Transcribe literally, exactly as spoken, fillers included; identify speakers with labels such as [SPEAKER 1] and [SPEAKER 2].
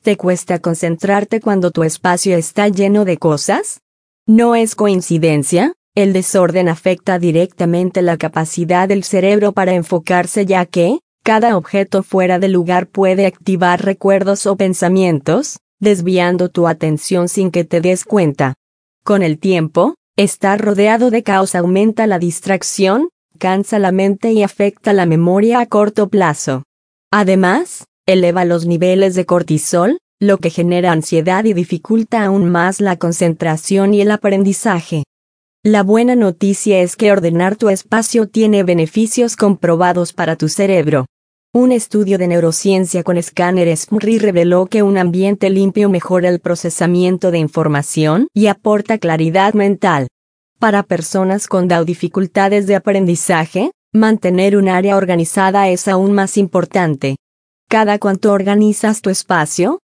[SPEAKER 1] ¿Te cuesta concentrarte cuando tu espacio está lleno de cosas? No es coincidencia, el desorden afecta directamente la capacidad del cerebro para enfocarse, ya que cada objeto fuera de lugar puede activar recuerdos o pensamientos, desviando tu atención sin que te des cuenta. Con el tiempo, estar rodeado de caos aumenta la distracción, cansa la mente y afecta la memoria a corto plazo. Además, eleva los niveles de cortisol, lo que genera ansiedad y dificulta aún más la concentración y el aprendizaje. La buena noticia es que ordenar tu espacio tiene beneficios comprobados para tu cerebro. Un estudio de neurociencia con escáneres M R I reveló que un ambiente limpio mejora el procesamiento de información y aporta claridad mental. Para personas con D A O dificultades de aprendizaje, mantener un área organizada es aún más importante. ¿Cada cuánto organizas tu espacio?